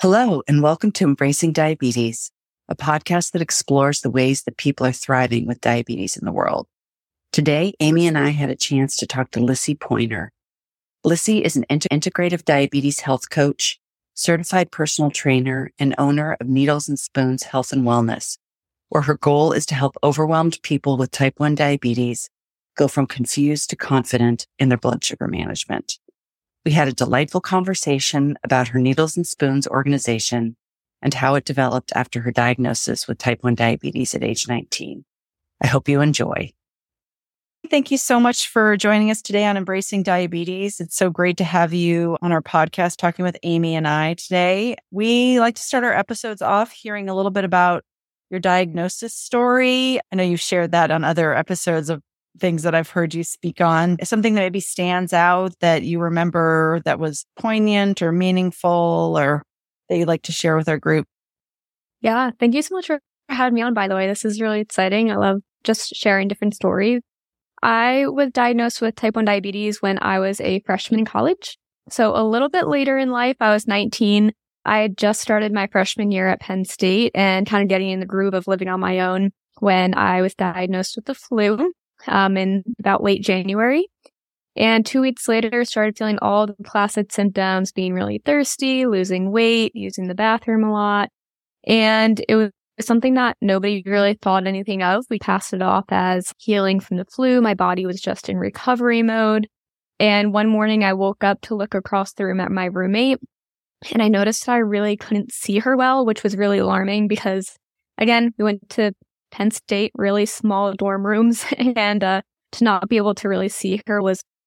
Hello, and welcome to Embracing Diabetes, a podcast that explores the ways that people are thriving with diabetes in the world. Today, Amy and I had a chance to talk to Lissy Pointer. Lissy is an integrative diabetes health coach, certified personal trainer, and owner of Needles and Spoons Health and Wellness, where her goal is to help overwhelmed people with type 1 diabetes go from confused to confident in their blood sugar management. We had a delightful conversation about her Needles and Spoons organization and how it developed after her diagnosis with type 1 diabetes at age 19. I hope you enjoy. Thank you so much for joining us today on Embracing Diabetes. It's so great to have you on our podcast talking with Amy and I today. We like to start our episodes off hearing a little bit about your diagnosis story. I know you've shared that on other episodes of things that I've heard you speak on. Something that maybe stands out that you remember that was poignant or meaningful or that you'd like to share with our group? Yeah, thank you so much for having me on, by the way. This is really exciting. I love just sharing different stories. I was diagnosed with type 1 diabetes when I was a freshman in college. So a little bit later in life, I was 19. I had just started my freshman year at Penn State and kind of getting in the groove of living on my own when I was diagnosed with the flu in about late January. And 2 weeks later, started feeling all the classic symptoms, being really thirsty, losing weight, using the bathroom a lot. And it was something that nobody really thought anything of. We passed it off as healing from the flu. My body was just in recovery mode. And one morning I woke up to look across the room at my roommate, and I noticed that I really couldn't see her well, which was really alarming because, again, we went to Penn State, really small dorm rooms, and to not be able to really see her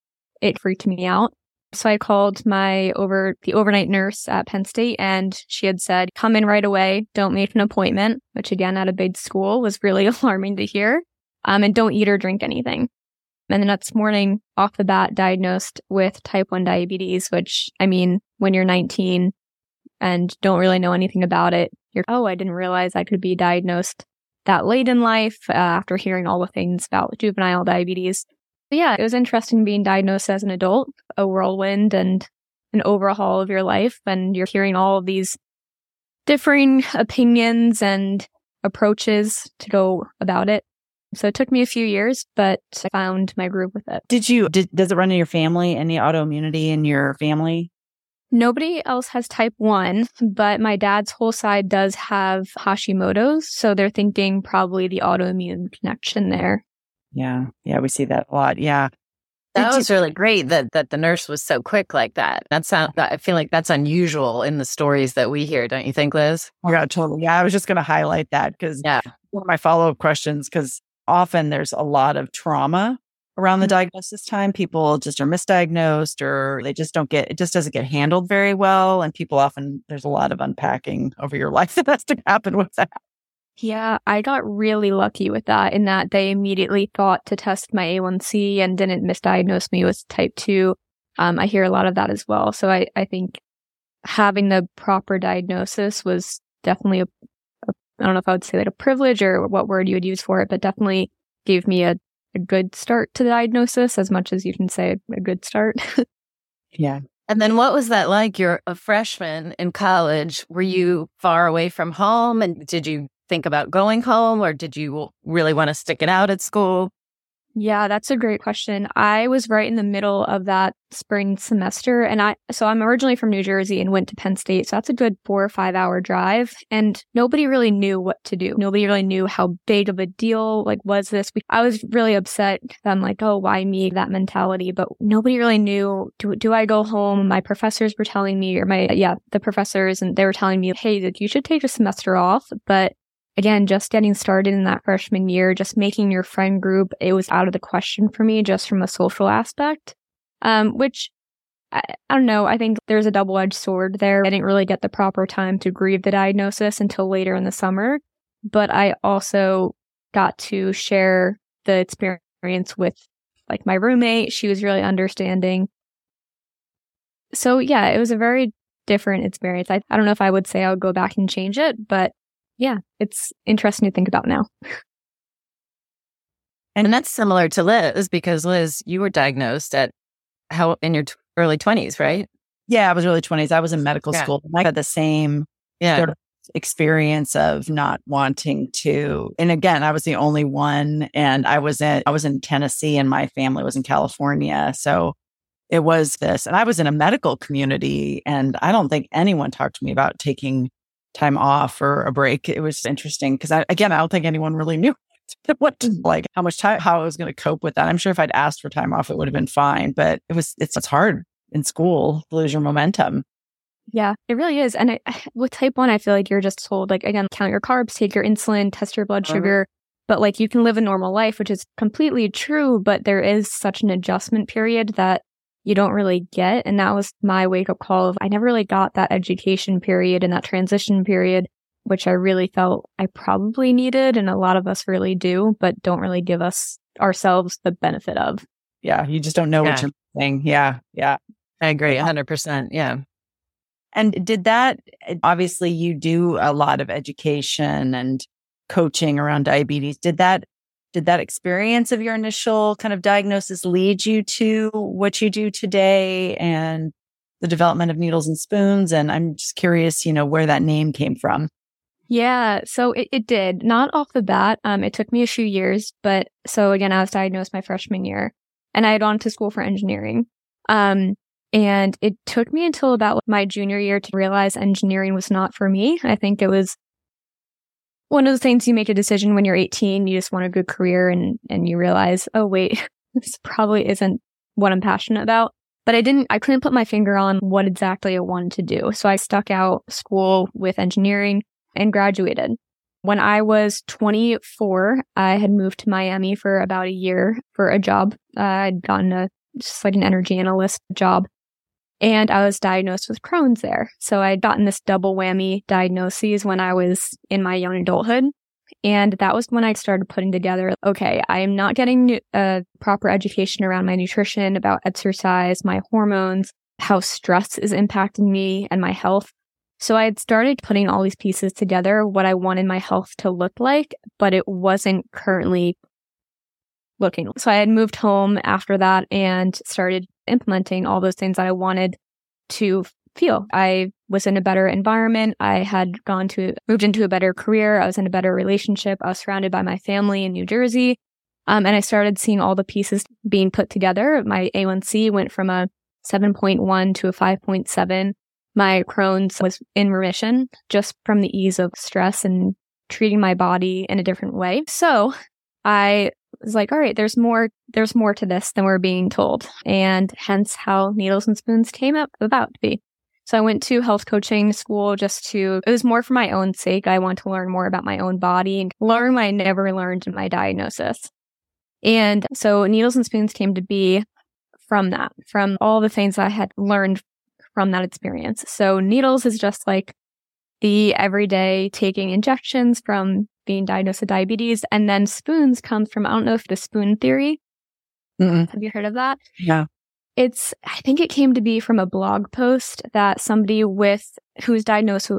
it freaked me out. So I called the overnight nurse at Penn State, and she had said, come in right away, don't make an appointment, which again, at a big school was really alarming to hear, and don't eat or drink anything. And the next morning, off the bat, diagnosed with type 1 diabetes, which, I mean, when you're 19 and don't really know anything about it, I didn't realize I could be diagnosed that late in life after hearing all the things about juvenile diabetes. But yeah, it was interesting being diagnosed as an adult, a whirlwind and an overhaul of your life. And you're hearing all of these differing opinions and approaches to go about it. So it took me a few years, but I found my groove with it. Does it run in your family? Any autoimmunity in your family? Nobody else has type 1, but my dad's whole side does have Hashimoto's. So they're thinking probably the autoimmune connection there. Yeah, we see that a lot. Yeah. That was really great that the nurse was so quick like that. I feel like that's unusual in the stories that we hear, don't you think, Liz? Oh, yeah, totally. Yeah, I was just going to highlight that because one of my follow-up questions, because often there's a lot of trauma around the diagnosis time. People just are misdiagnosed or it just doesn't get handled very well. And there's a lot of unpacking over your life that has to happen with that. Yeah, I got really lucky with that in that they immediately thought to test my A1C and didn't misdiagnose me with type 2. I hear a lot of that as well. So I think having the proper diagnosis was definitely I don't know if I would say like a privilege or what word you would use for it, but definitely gave me a good start to the diagnosis, as much as you can say a good start. Yeah. And then what was that like? You're a freshman in college. Were you far away from home? And did you think about going home, or did you really want to stick it out at school? Yeah, that's a great question. I was right in the middle of that spring semester, and I'm originally from New Jersey and went to Penn State, so that's a good 4 or 5 hour drive, and nobody really knew what to do. Nobody really knew how big of a deal was this. I was really upset. I'm like, oh, why me? That mentality, but nobody really knew. Do I go home? My professors were telling me, the professors, and they were telling me, hey, you should take a semester off, but again, just getting started in that freshman year, just making your friend group, it was out of the question for me just from a social aspect, which I don't know. I think there's a double-edged sword there. I didn't really get the proper time to grieve the diagnosis until later in the summer, but I also got to share the experience with my roommate. She was really understanding. So yeah, it was a very different experience. I don't know if I would say I would go back and change it, but yeah, it's interesting to think about now. And that's similar to Liz, because Liz, you were diagnosed in your early 20s, right? Yeah, I was early 20s. I was in medical Yeah. school. I had the same sort of experience of not wanting to. And again, I was the only one, and I was in Tennessee and my family was in California. So it was this, and I was in a medical community, and I don't think anyone talked to me about taking time off or a break. It was interesting because I don't think anyone really knew what to, like how much time, how I was going to cope with that. I'm sure if I'd asked for time off, it would have been fine, but it's hard in school to lose your momentum. Yeah, it really is. And with type 1, I feel like you're just told, like, again, count your carbs, take your insulin, test your blood sugar. But like you can live a normal life, which is completely true. But there is such an adjustment period that you don't really get. And that was my wake up call of I never really got that education period and that transition period, which I really felt I probably needed. And a lot of us really do, but don't really give ourselves the benefit of. Yeah. You just don't know what you're saying. Yeah. Yeah. I agree 100%. Yeah. And did that, obviously you do a lot of education and coaching around diabetes. Did that experience of your initial kind of diagnosis lead you to what you do today and the development of Needles and Spoons? And I'm just curious, where that name came from. Yeah, so it did. Not off the bat. It took me a few years, but so again, I was diagnosed my freshman year and I had gone to school for engineering. And it took me until about my junior year to realize engineering was not for me. I think it was one of the things you make a decision when you're 18, you just want a good career and you realize, oh, wait, this probably isn't what I'm passionate about. But I couldn't put my finger on what exactly I wanted to do. So I stuck out school with engineering and graduated. When I was 24, I had moved to Miami for about a year for a job. I'd gotten just like an energy analyst job. And I was diagnosed with Crohn's there. So I'd gotten this double whammy diagnosis when I was in my young adulthood. And that was when I started putting together, okay, I am not getting a proper education around my nutrition, about exercise, my hormones, how stress is impacting me and my health. So I had started putting all these pieces together, what I wanted my health to look like, but it wasn't currently looking. So I had moved home after that and started implementing all those things that I wanted to feel. I was in a better environment. I had moved into a better career. I was in a better relationship. I was surrounded by my family in New Jersey. And I started seeing all the pieces being put together. My A1C went from a 7.1 to a 5.7. My Crohn's was in remission just from the ease of stress and treating my body in a different way. So I was like, all right, there's more to this than we're being told. And hence how Needles and Spoons came about to be. So I went to health coaching school it was more for my own sake. I want to learn more about my own body and learn what I never learned in my diagnosis. And so Needles and Spoons came to be from that, from all the things I had learned from that experience. So Needles is just like the everyday taking injections from being diagnosed with diabetes. And then Spoons comes from, I don't know if the spoon theory. Have you heard of that? Yeah. I think it came to be from a blog post that somebody she was diagnosed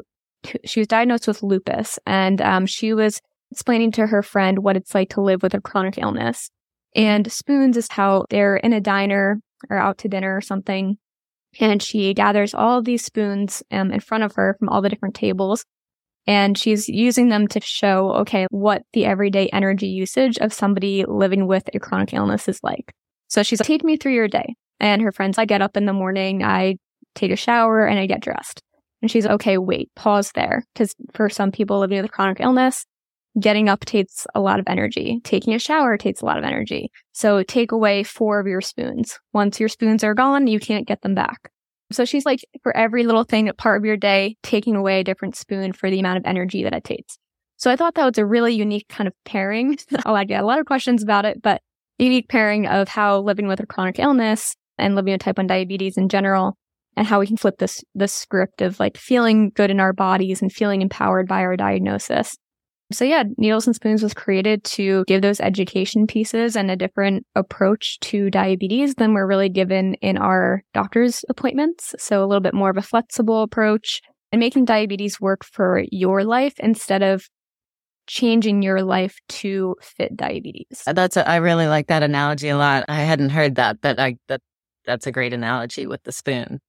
with lupus. And she was explaining to her friend what it's like to live with a chronic illness. And Spoons is how they're in a diner or out to dinner or something. And she gathers all of these spoons in front of her from all the different tables. And she's using them to show, okay, what the everyday energy usage of somebody living with a chronic illness is like. So she's like, take me through your day. And her friends, I get up in the morning, I take a shower, and I get dressed. And she's okay, wait, pause there. Because for some people living with a chronic illness, getting up takes a lot of energy. Taking a shower takes a lot of energy. So take away 4 of your spoons. Once your spoons are gone, you can't get them back. So she's like, for every little thing, part of your day, taking away a different spoon for the amount of energy that it takes. So I thought that was a really unique kind of pairing. I get a lot of questions about it, but unique pairing of how living with a chronic illness and living with type 1 diabetes in general, and how we can flip this script of like feeling good in our bodies and feeling empowered by our diagnosis. So yeah, Needles and Spoons was created to give those education pieces and a different approach to diabetes than we're really given in our doctor's appointments. So a little bit more of a flexible approach and making diabetes work for your life instead of changing your life to fit diabetes. I really like that analogy a lot. I hadn't heard that, but that's a great analogy with the spoon.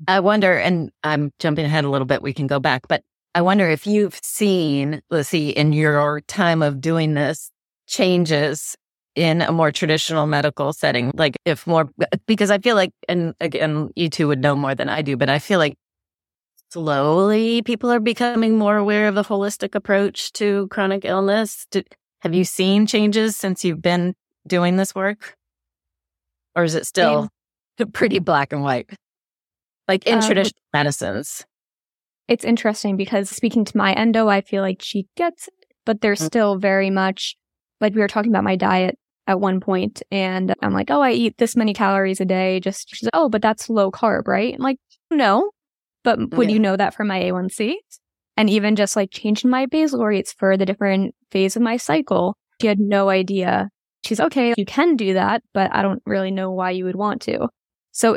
I wonder, and I'm jumping ahead a little bit, we can go back, but I wonder if you've seen, Lissy, in your time of doing this, changes in a more traditional medical setting, like if more, because I feel like, and again, you two would know more than I do, but I feel like slowly people are becoming more aware of the holistic approach to chronic illness. Have you seen changes since you've been doing this work? Or is it still pretty black and white? Like in traditional medicines. It's interesting because speaking to my endo, I feel like she gets it, but there's still very much, like we were talking about my diet at one point, and I'm like, oh, I eat this many calories a day. She's like, oh, but that's low carb, right? I'm like, no, but would you know that from my A1C? And even just like changing my basal rates for the different phase of my cycle, she had no idea. She's okay, you can do that, but I don't really know why you would want to. So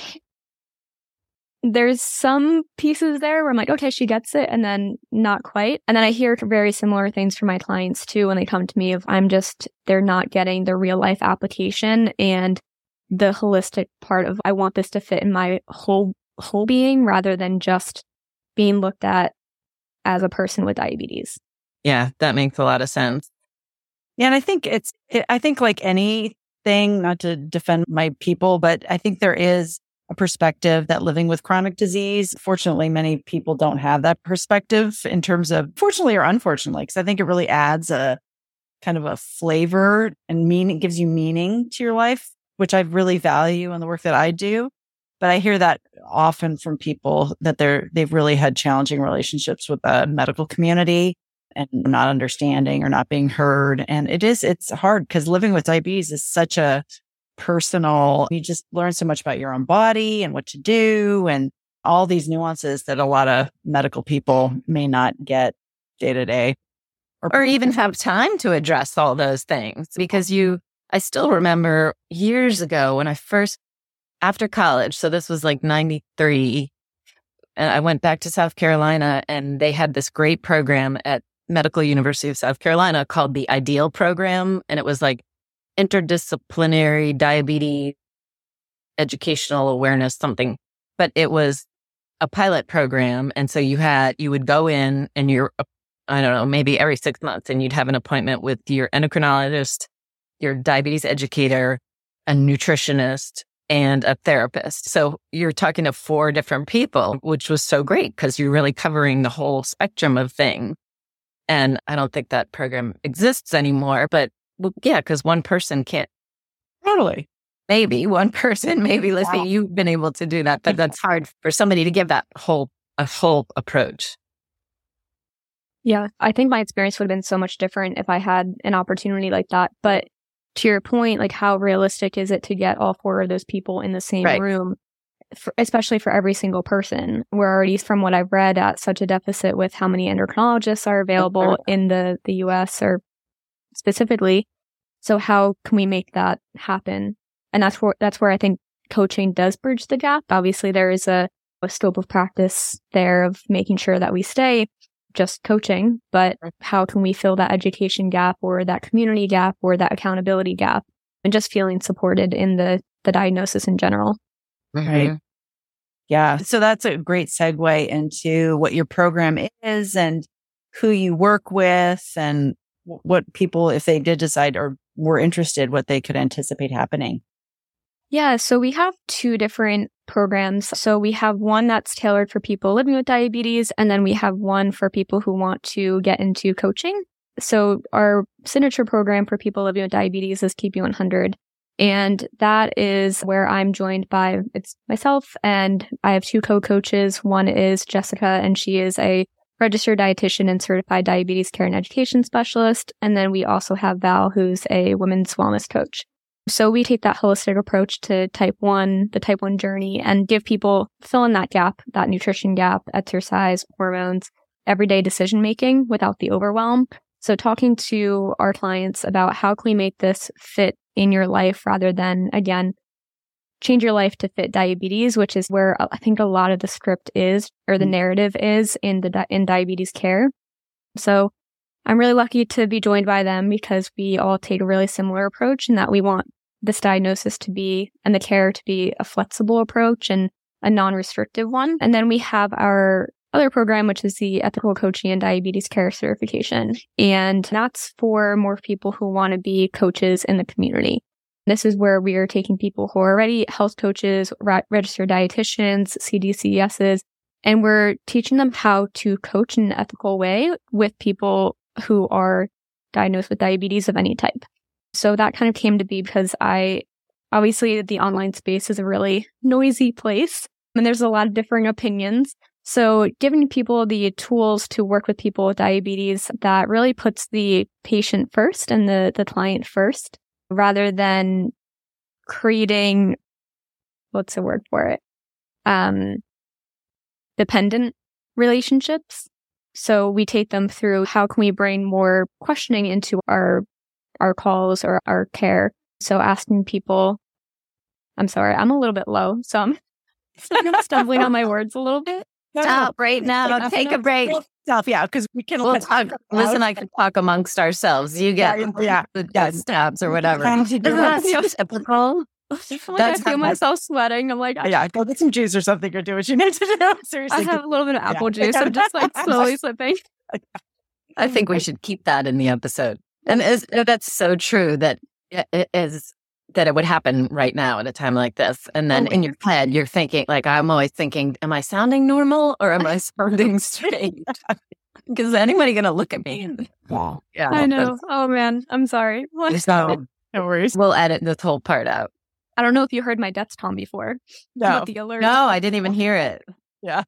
there's some pieces there where I'm like, okay, she gets it, and then not quite. And then I hear very similar things from my clients too when they come to me of they're not getting the real life application and the holistic part of I want this to fit in my whole being rather than just being looked at as a person with diabetes. Yeah, that makes a lot of sense. Yeah, and I think I think like anything, not to defend my people, but I think there is a perspective that living with chronic disease, fortunately, many people don't have that perspective in terms of, fortunately or unfortunately, because I think it really adds a kind of a flavor and it gives you meaning to your life, which I really value in the work that I do. But I hear that often from people that they've really had challenging relationships with the medical community and not understanding or not being heard. And it's hard because living with diabetes is such a personal, you just learn so much about your own body and what to do and all these nuances that a lot of medical people may not get day to day. Or even have time to address all those things. Because I still remember years ago when after college, so this was like 93, and I went back to South Carolina and they had this great program at Medical University of South Carolina called the IDEAL program. And it was like interdisciplinary diabetes educational awareness something, but it was a pilot program. And so you would go in and I don't know, maybe every 6 months, and you'd have an appointment with your endocrinologist, your diabetes educator, a nutritionist, and a therapist. So you're talking to 4 different people, which was so great because you're really covering the whole spectrum of things. And I don't think that program exists anymore, but yeah, because one person can't. Totally. Maybe one person, Lissy, you've been able to do that, but that's hard for somebody to give that a whole approach. Yeah, I think my experience would have been so much different if I had an opportunity like that. But to your point, like how realistic is it to get all 4 of those people in the same room, especially for every single person? We're already, from what I've read, at such a deficit with how many endocrinologists are available in the US or specifically. So how can we make that happen? And that's where I think coaching does bridge the gap. Obviously, there is a scope of practice there of making sure that we stay just coaching, but how can we fill that education gap or that community gap or that accountability gap and just feeling supported in the diagnosis in general? Right. Yeah. So that's a great segue into what your program is and who you work with and what people, if they did decide or were interested, what they could anticipate happening. Yeah, so we have 2 different programs. So we have one that's tailored for people living with diabetes, and then we have one for people who want to get into coaching. So our signature program for people living with diabetes is Keep You 100. And that is where I'm joined by, it's myself, and I have 2 co-coaches. One is Jessica, and she is a registered dietitian and certified diabetes care and education specialist. And then we also have Val, who's a women's wellness coach. So we take that holistic approach to the type 1 journey, and give people, fill in that gap, that nutrition gap, exercise, hormones, everyday decision making without the overwhelm. So talking to our clients about how can we make this fit in your life rather than, again, change your life to fit diabetes, which is where I think a lot of the script is, or the narrative is in diabetes care. So I'm really lucky to be joined by them because we all take a really similar approach in that we want this diagnosis to be, and the care to be, a flexible approach and a non-restrictive one. And then we have our other program, which is the Ethical Coaching and Diabetes Care Certification. And that's for more people who want to be coaches in the community. This is where we are taking people who are already health coaches, registered dietitians, CDCSs, and we're teaching them how to coach in an ethical way with people who are diagnosed with diabetes of any type. So that kind of came to be because obviously the online space is a really noisy place and there's a lot of differing opinions. So giving people the tools to work with people with diabetes that really puts the patient first and the client first, rather than creating, what's the word for it? Dependent relationships. So we take them through how can we bring more questioning into our calls or our care. So asking people, I'm sorry, I'm a little bit low, so I'm stumbling on my words a little bit. Stop right now. Take a break. Stop, yeah, because we can talk. Liz and I can talk amongst ourselves. You get the stabs or whatever. Isn't that so typical? I feel myself sweating. I'm like, go get some juice or something or do what you need to do. Seriously. I have a little bit of apple juice. I'm just like slowly slipping. I think we should keep that in the episode. And that's so true that it would happen right now at a time like this. And then in your head, you're thinking, like, I'm always thinking, am I sounding normal or am I sounding strange? Is anybody going to look at me? Wow. Yeah. I know. Oh, man. I'm sorry. No worries. We'll edit this whole part out. I don't know if you heard my death tom before. No. The alert. No, I didn't even hear it. Yeah.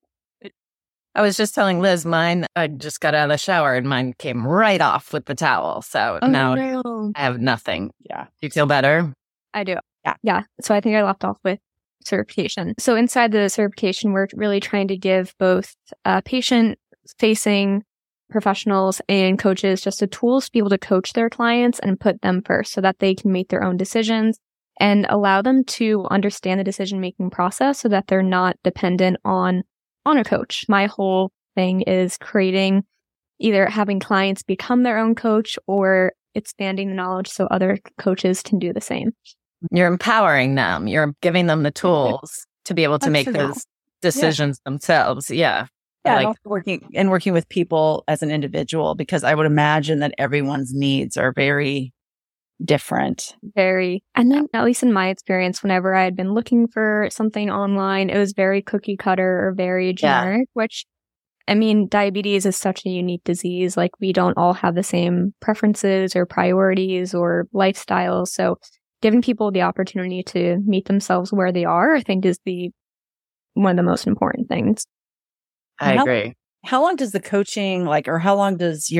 I was just telling Liz, I just got out of the shower and mine came right off with the towel. So now I have nothing. Yeah. Do you feel better? I do. Yeah. So I think I left off with certification. So inside the certification, we're really trying to give both patient-facing professionals and coaches just the tools to be able to coach their clients and put them first so that they can make their own decisions and allow them to understand the decision-making process so that they're not dependent on a coach. My whole thing is creating, either having clients become their own coach or expanding the knowledge so other coaches can do the same. You're empowering them. You're giving them the tools to be able to make those decisions themselves. Yeah. Yeah, and also working with people as an individual, because I would imagine that everyone's needs are very different. Very. And then, at least in my experience, whenever I had been looking for something online, it was very cookie cutter or very generic, which, I mean, diabetes is such a unique disease. Like, we don't all have the same preferences or priorities or lifestyles. So giving people the opportunity to meet themselves where they are, I think, is one of the most important things. I agree. How long does the coaching, or how long does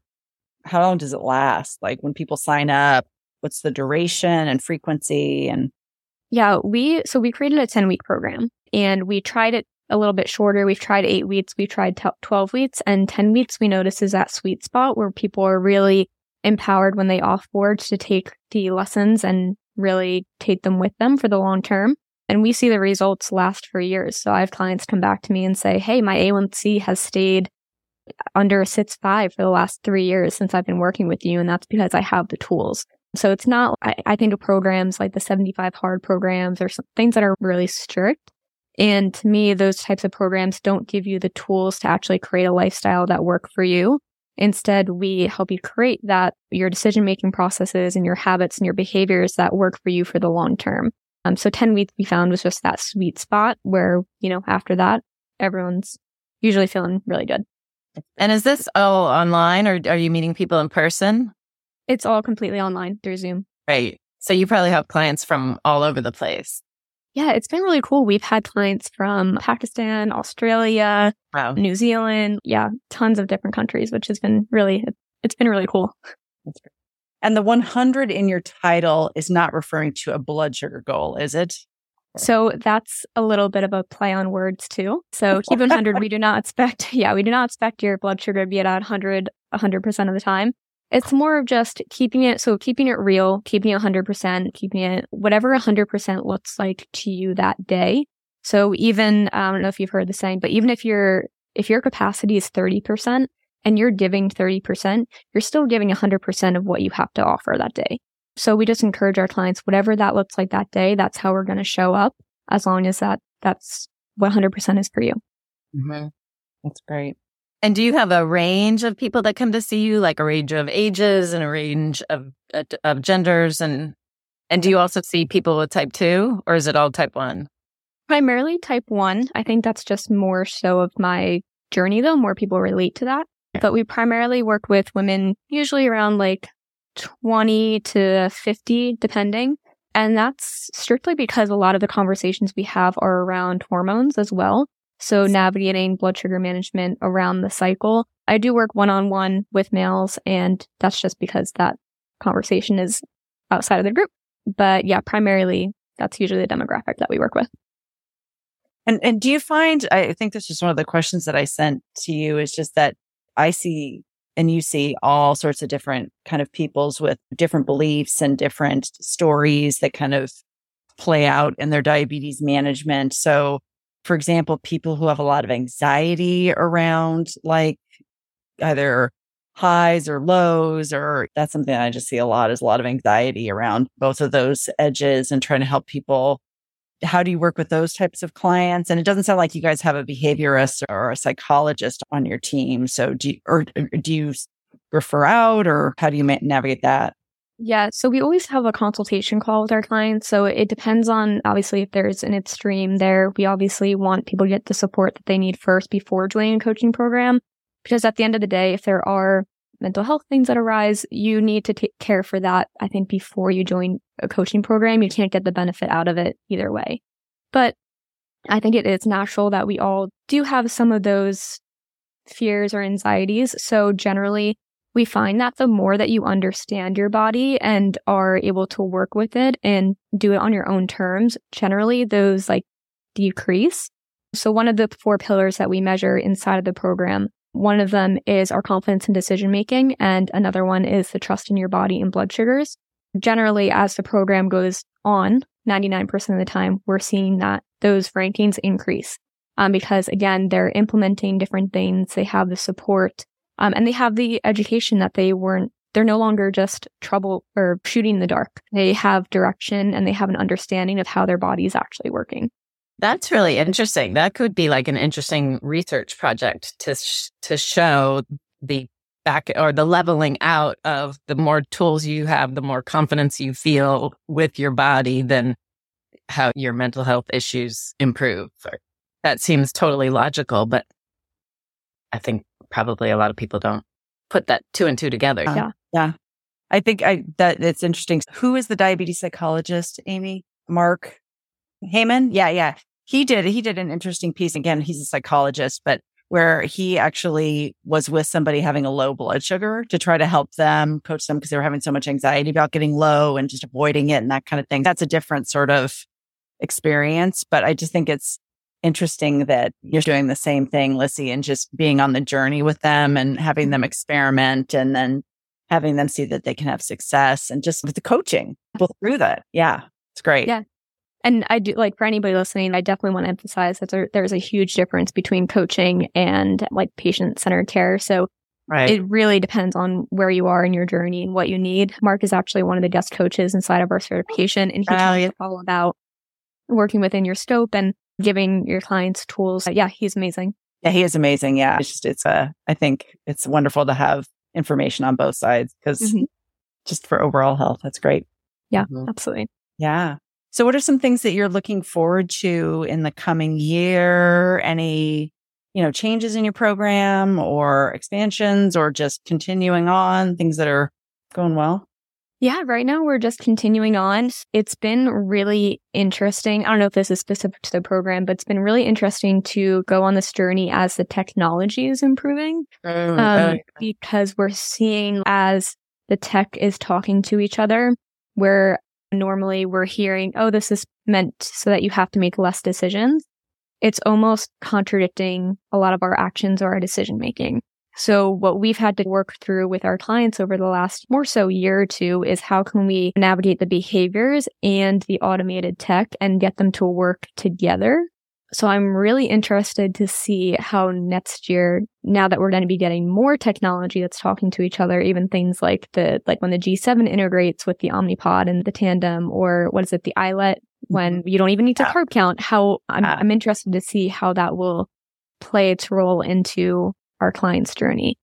it last? Like, when people sign up, what's the duration and frequency? And yeah, we created a 10-week program, and we tried it a little bit shorter. We've tried 8 weeks, we've tried 12 weeks, and 10 weeks we notice is that sweet spot where people are really empowered when they offboard to take the lessons and really take them with them for the long term. And we see the results last for years. So I have clients come back to me and say, hey, my A1C has stayed under a 6.5 for the last 3 years since I've been working with you. And that's because I have the tools. So it's not, I think of programs like the 75 hard programs or some things that are really strict. And to me, those types of programs don't give you the tools to actually create a lifestyle that work for you. Instead, we help you create your decision-making processes and your habits and your behaviors that work for you for the long term. So 10 weeks we found was just that sweet spot where, after that, everyone's usually feeling really good. And is this all online, or are you meeting people in person? It's all completely online through Zoom. Right. So you probably have clients from all over the place. Yeah, it's been really cool. We've had clients from Pakistan, Australia, New Zealand. Yeah, tons of different countries, which has been it's been really cool. That's great. And the 100 in your title is not referring to a blood sugar goal, is it? So that's a little bit of a play on words too. So keep 100. We do not expect your blood sugar to be at 100% of the time. It's more of just keeping it real, keeping it 100%, keeping it whatever 100% looks like to you that day. So even, I don't know if you've heard the saying, but even if your capacity is 30% and you're giving 30%, you're still giving 100% of what you have to offer that day. So we just encourage our clients, whatever that looks like that day, that's how we're going to show up, as long as that that's 100% is for you. Mm-hmm. That's great. And do you have a range of people that come to see you, like a range of ages and a range of genders? And do you also see people with type 2, or is it all type 1? Primarily type 1. I think that's just more so of my journey, though. More people relate to that. But we primarily work with women, usually around like 20 to 50, depending. And that's strictly because a lot of the conversations we have are around hormones as well. So navigating blood sugar management around the cycle. I do work one-on-one with males, and that's just because that conversation is outside of the group. But yeah, primarily that's usually the demographic that we work with. And do you find, I think this is one of the questions that I sent to you, is just that I see and you see all sorts of different kind of peoples with different beliefs and different stories that kind of play out in their diabetes management. So, for example, people who have a lot of anxiety around like either highs or lows, or that's something I just see a lot, is a lot of anxiety around both of those edges and trying to help people. How do you work with those types of clients? And it doesn't sound like you guys have a behaviorist or a psychologist on your team. So do you refer out, or how do you navigate that? Yeah, so we always have a consultation call with our clients. So it depends on, obviously, if there's an extreme there. We obviously want people to get the support that they need first before joining a coaching program. Because at the end of the day, if there are mental health things that arise, you need to take care for that, I think, before you join a coaching program. You can't get the benefit out of it either way. But I think it is natural that we all do have some of those fears or anxieties. So generally, we find that the more that you understand your body and are able to work with it and do it on your own terms, generally those like decrease. So one of the 4 pillars that we measure inside of the program, one of them is our confidence in decision making, and another one is the trust in your body and blood sugars. Generally, as the program goes on, 99% of the time, we're seeing that those rankings increase because, again, they're implementing different things. They have the support and they have the education that they're no longer just trouble or shooting in the dark. They have direction and they have an understanding of how their body is actually working. That's really interesting. That could be like an interesting research project to show the back or the leveling out of the more tools you have, the more confidence you feel with your body, then how your mental health issues improve. That seems totally logical, but I think probably a lot of people don't put that 2 and 2 together. Yeah. I think that it's interesting. Who is the diabetes psychologist, Amy? Mark Heyman? Yeah. He did an interesting piece. Again, he's a psychologist, but where he actually was with somebody having a low blood sugar to try to help them, coach them, because they were having so much anxiety about getting low and just avoiding it and that kind of thing. That's a different sort of experience. But I just think it's interesting that you're doing the same thing, Lissy, and just being on the journey with them and having them experiment and then having them see that they can have success and just with the coaching through that. Yeah, it's great. Yeah. And I do, like, for anybody listening, I definitely want to emphasize that there's a huge difference between coaching and like patient-centered care. So It really depends on where you are in your journey and what you need. Mark is actually one of the guest coaches inside of our certification, and he talks all about working within your scope and giving your clients tools. Yeah, he's amazing. Yeah, he is amazing. Yeah, I think it's wonderful to have information on both sides because just for overall health, that's great. Yeah, absolutely. Yeah. So what are some things that you're looking forward to in the coming year? Any, changes in your program or expansions or just continuing on, things that are going well? Yeah, right now we're just continuing on. It's been really interesting. I don't know if this is specific to the program, but it's been really interesting to go on this journey as the technology is improving. Because we're seeing as the tech is talking to each other, where normally we're hearing, oh, this is meant so that you have to make less decisions. It's almost contradicting a lot of our actions or our decision making. So what we've had to work through with our clients over the last more so year or two is how can we navigate the behaviors and the automated tech and get them to work together. So I'm really interested to see how next year, now that we're going to be getting more technology that's talking to each other, even things like when the G7 integrates with the Omnipod and the Tandem, or the iLet when you don't even need to carb count. I'm interested to see how that will play its role into our client's journey.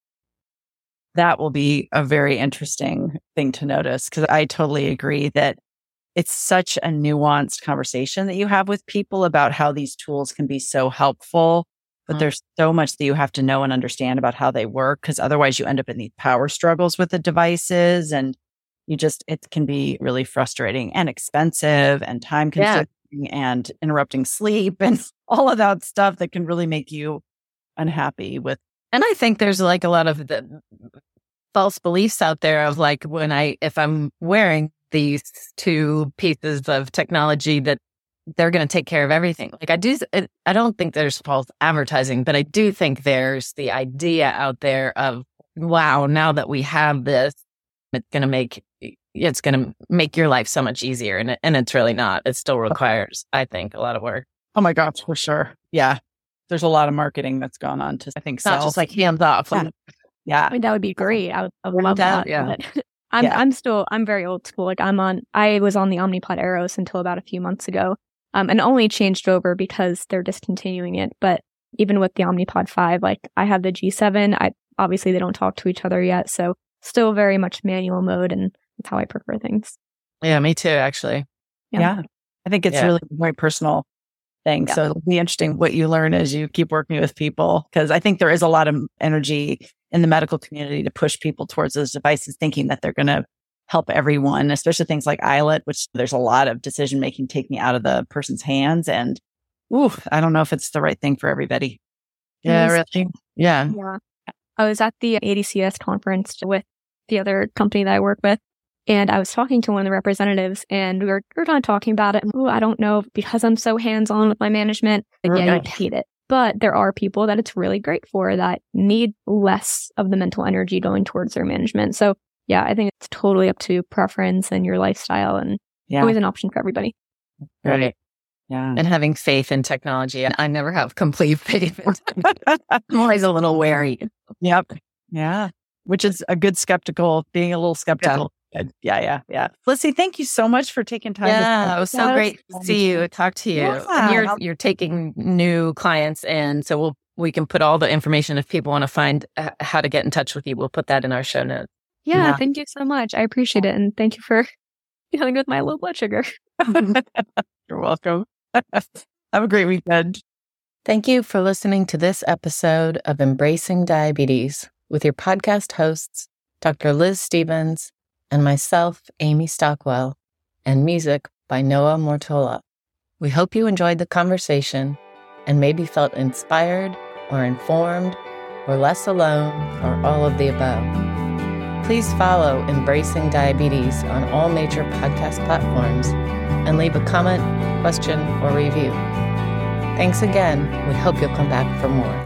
That will be a very interesting thing to notice, because I totally agree that it's such a nuanced conversation that you have with people about how these tools can be so helpful. But there's so much that you have to know and understand about how they work, because otherwise you end up in these power struggles with the devices, and it can be really frustrating and expensive and time consuming and interrupting sleep and all of that stuff that can really make you unhappy with. And I think there's like a lot of the false beliefs out there of like, if I'm wearing these two pieces of technology, that they're going to take care of everything. Like I don't think there's false advertising, but I do think there's the idea out there of, wow, now that we have this, it's going to make your life so much easier. And it's really not. It still requires, I think, a lot of work. Oh my gosh, for sure. Yeah. There's a lot of marketing that's gone on to, I think, not just like hands off. Yeah. I mean, that would be great. I would love that. Yeah. I'm very old school. Like I was on the Omnipod Eros until about a few months ago. And only changed over because they're discontinuing it. But even with the Omnipod 5, like I have the G7. Obviously they don't talk to each other yet. So still very much manual mode, and that's how I prefer things. Yeah, me too, actually. Yeah. I think it's really a very personal thing. Yeah. So it'll be interesting what you learn as you keep working with people, because I think there is a lot of energy in the medical community to push people towards those devices, thinking that they're going to help everyone, especially things like iLet, which there's a lot of decision-making taking out of the person's hands. And I don't know if it's the right thing for everybody. Yeah, really. Yeah. I was at the ADCS conference with the other company that I work with, and I was talking to one of the representatives, and we were kind of talking about it. I don't know, because I'm so hands-on with my management. And you hate it. But there are people that it's really great for that need less of the mental energy going towards their management. So yeah, I think it's totally up to preference and your lifestyle, and always an option for everybody. Right. Yeah. And having faith in technology. And I never have complete faith in technology. I'm always a little wary. Yep. Yeah. Which is a good being a little skeptical. Yeah. Lissy, thank you so much for taking time. Yeah, it was so great to see you, talk to you. Yeah. And you're taking new clients, and so we can put all the information if people want to find how to get in touch with you. We'll put that in our show notes. Yeah, thank you so much. I appreciate it. And thank you for dealing with my low blood sugar. You're welcome. Have a great weekend. Thank you for listening to this episode of Embracing Diabetes with your podcast hosts, Dr. Liz Stevens and myself, Amy Stockwell, and music by Noah Mortola. We hope you enjoyed the conversation and maybe felt inspired or informed or less alone or all of the above. Please follow Embracing Diabetes on all major podcast platforms and leave a comment, question, or review. Thanks again. We hope you'll come back for more.